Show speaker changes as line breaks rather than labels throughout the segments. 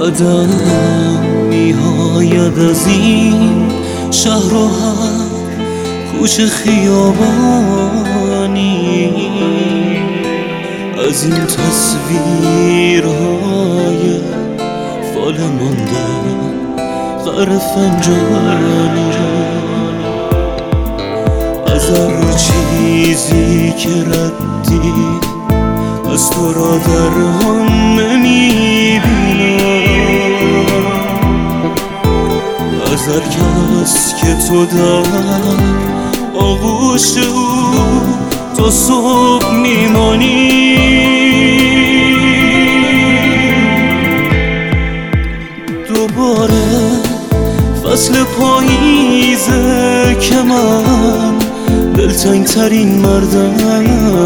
بعدم میآید از این شهر و هر کوچه خیابانی، از این تصویرهای فال مانده غر فنجانی، از هر چیزی که ردی از تو را در هم میبینم، از هر کس که تو در آغوش او تا صبح میمانی. دوباره فصل پاییزه که من دلتنگ ترین مردم،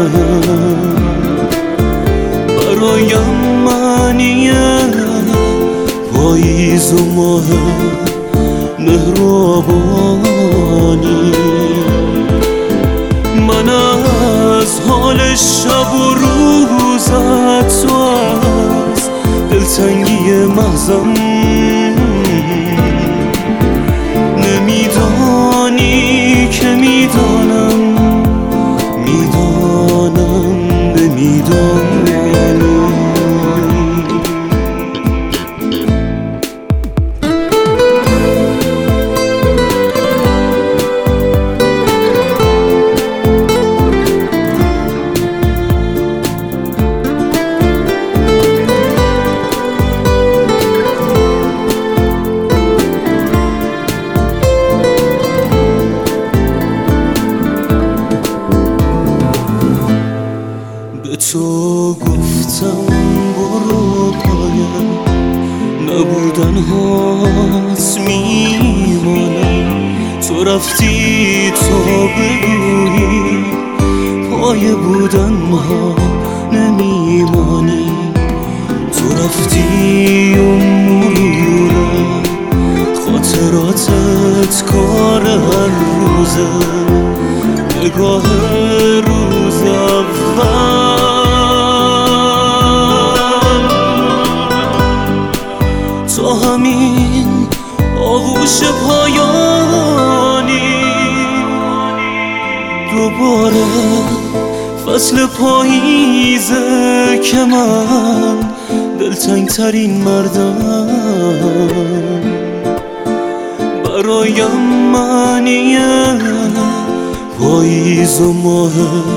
برایم معنیه پاییز و ماه مهربانی. من از حال شب و روزت و از دلتنگی محضم نمیدانی که میدانم، میدانم به میدانی. به تو گفتم برو پایم نبودن هاست میمانم، تو رفتی تا بگویی پای بودن ها نمیمانی. تو رفتی و مرورم خاطراتت کار هر روزه، نگاه روز اول تا همین آغوش پایانی. دوباره فصل پاییزه که من دلتنگ ترین مردم، برایم معنیه پاییز و ماه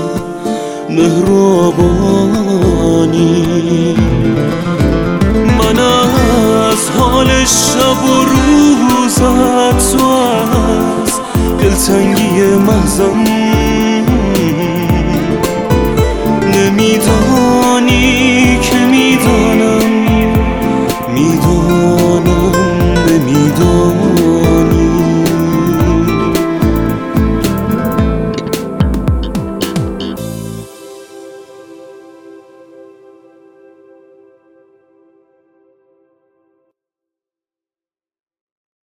مهربانی. من از حال شب و روزت و از دلتنگی محضم